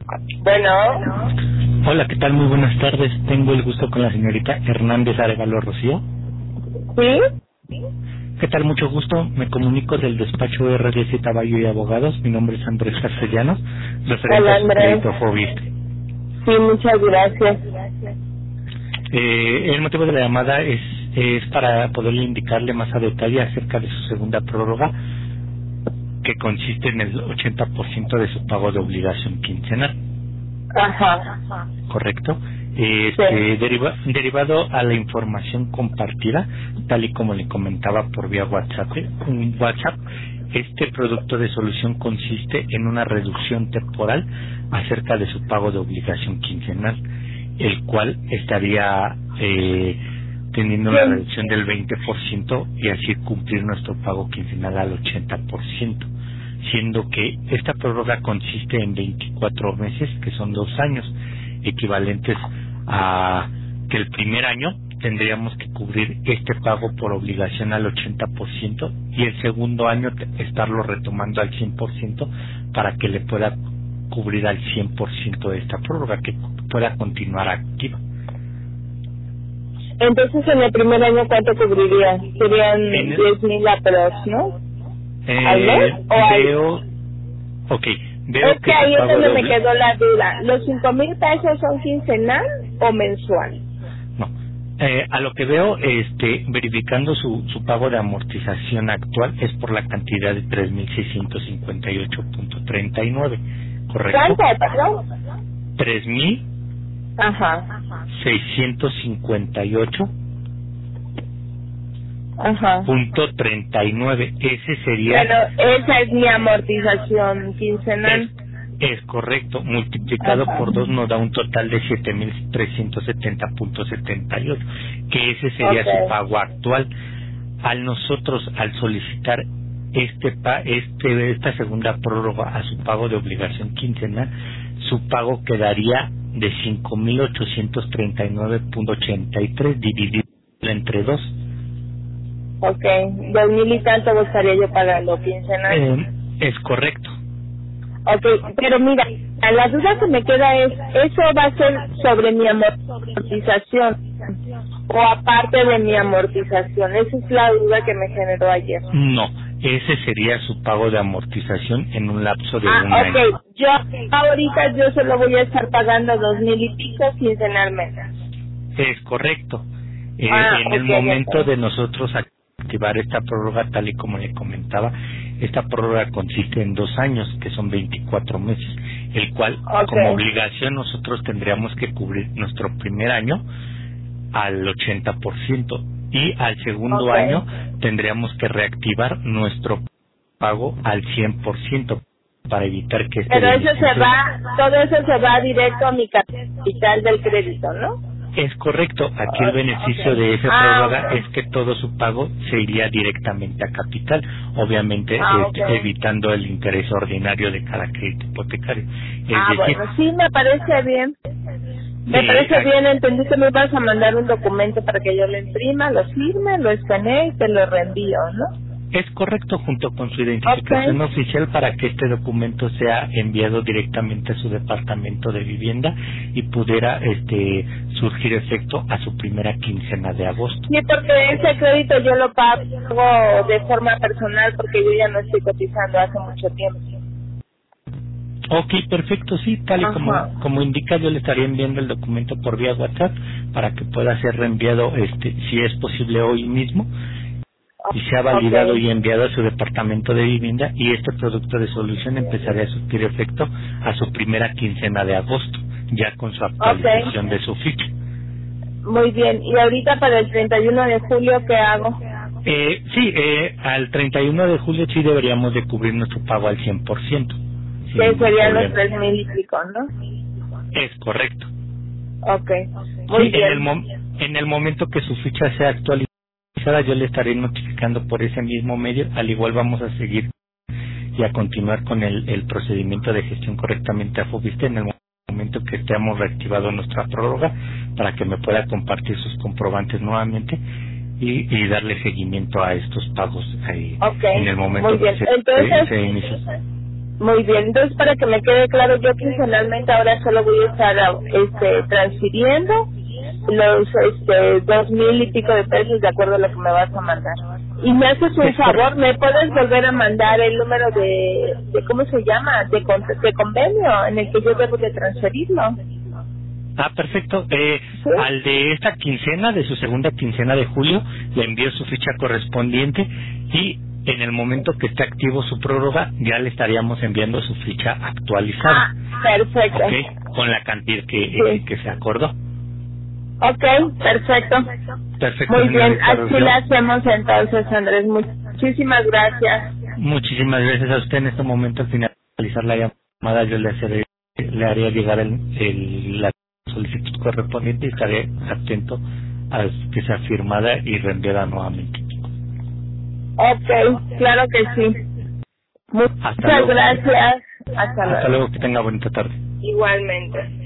Bueno, Hola, ¿qué tal? Muy buenas tardes. Tengo el gusto con la señorita Hernández Arevalo Rocío. ¿sí? ¿Qué tal? Mucho gusto. Me comunico del despacho RDC Caballo y Abogados. Mi nombre es Andrés Castellanos, referente Hola a su Andrés. crédito FOBIST. Sí, muchas gracias. El motivo de la llamada es para poderle indicarle más a detalle acerca de su segunda prórroga, que consiste en el 80% de su pago de obligación quincenal. Ajá. Correcto. Sí. Derivado a la información compartida, tal y como le comentaba por vía WhatsApp, este producto de solución consiste en una reducción temporal acerca de su pago de obligación quincenal, el cual estaría teniendo una Sí. reducción del 20% y así cumplir nuestro pago quincenal al 80%, siendo que esta prórroga consiste en 24 meses, que son 2 años, equivalentes a que el primer año tendríamos que cubrir este pago por obligación al 80% y el segundo año estarlo retomando al 100% para que le pueda cubrir al 100% de esta prórroga, que pueda continuar activa. Entonces en el primer año, ¿cuánto cubriría? Serían En, 10,000 aprox, ¿no? ¿Al mes o al...? veo, ok, veo Es que que su ahí es pago donde de me quedó la duda. ¿Los 5,000 pesos son quincenal o mensual? no, a lo que veo, verificando su pago de amortización actual es por la cantidad de 3,658.39, ¿correcto? ¿Cuánto, perdón? 3,658.39. Ajá. Ese sería, Bueno, esa es mi amortización es, quincenal. es correcto, multiplicado Ajá. por 2 nos da un total de 7,370.78, que ese sería su Ok. pago actual. Al solicitar esta segunda prórroga a su pago de obligación quincenal, su pago quedaría de 5,839.83 dividido entre 2. Ok, 2,000 y tanto estaría yo pagando quincenal. Es correcto. Ok, pero mira, la duda que me queda es, ¿eso va a ser sobre mi amortización o aparte de mi amortización? Esa es la duda que me generó ayer. No, ese sería su pago de amortización en un lapso de un Ah, año. ok, yo solo voy a estar pagando 2,000 y pico quincenalmente. Es correcto. Ah, En el ok, momento ok. de nosotros activar esta prórroga, tal y como le comentaba, esta prórroga consiste en 2 años, que son 24 meses, el cual Ok, como obligación nosotros tendríamos que cubrir nuestro primer año al 80% y al segundo ok. año tendríamos que reactivar nuestro pago al 100% para evitar que este Pero eso se beneficio. va, todo eso se va directo a mi capital del crédito, ¿no? Es correcto, aquí el beneficio Okay. de esa prórroga Ok. es que todo su pago se iría directamente a capital, obviamente Ok. evitando el interés ordinario de cada crédito hipotecario. Es decir, Bueno, sí, me parece bien. Me eh, parece a- bien, entendí que me vas a mandar un documento para que yo lo imprima, lo firme, lo escanee y te lo reenvío, ¿no? es correcto junto con su Ok. identificación oficial para que este documento sea enviado directamente a su departamento de vivienda y pudiera surgir efecto a su primera quincena de agosto. Sí, porque ese crédito yo lo pago de forma personal porque yo ya no estoy cotizando hace mucho tiempo. Ok, perfecto, sí, tal y Ajá. como indica, yo le estaría enviando el documento por vía WhatsApp para que pueda ser reenviado, si es posible hoy mismo, y sea Ok. validado y enviado a su departamento de vivienda, y este producto de solución empezaría a surtir efecto a su primera quincena de agosto, ya con su Ok. actualización de su ficha. Muy bien. ¿Y ahorita para el 31 de julio qué hago? Sí, al 31 de julio sí deberíamos de cubrir nuestro pago al 100%, sin Que ningún serían los problema. 3,000 y pico, ¿no? Es correcto. Ok. Sí, Muy bien. en el momento que su ficha sea actualizada, yo le estaré notificando por ese mismo medio. Al igual vamos a seguir y a continuar con el procedimiento de gestión correctamente a Fobiste en el momento que estemos reactivado nuestra prórroga para que me pueda compartir sus comprobantes nuevamente y darle seguimiento a estos pagos Ok. en el Muy momento que bien. Entonces, se inicia. Muy bien, entonces para que me quede claro, yo quincenalmente ahora solo voy a estar transfiriendo los 2,000 y pico de pesos de acuerdo a lo que me vas a mandar. Y me haces un favor, ¿me puedes volver a mandar el número de ¿cómo se llama? De convenio en el que yo debo de transferirlo? Ah, perfecto. ¿Sí? Al de esta quincena, de su segunda quincena de julio, le envío su ficha correspondiente y en el momento que esté activo su prórroga, ya le estaríamos enviando su ficha actualizada. Ah, perfecto. ¿Ok? Con la cantidad que se acordó. Ok, perfecto. Perfecto. Muy bien, señorita así Rocío. lo hacemos entonces, Andrés. Muchísimas gracias. Muchísimas gracias a usted. En este momento, al finalizar la llamada, yo le haría llegar la solicitud correspondiente y estaré atento a que sea firmada y reenviada nuevamente. Ok, claro que sí. Hasta Muchas luego. gracias. Hasta Hasta luego. luego, que tenga bonita tarde. Igualmente.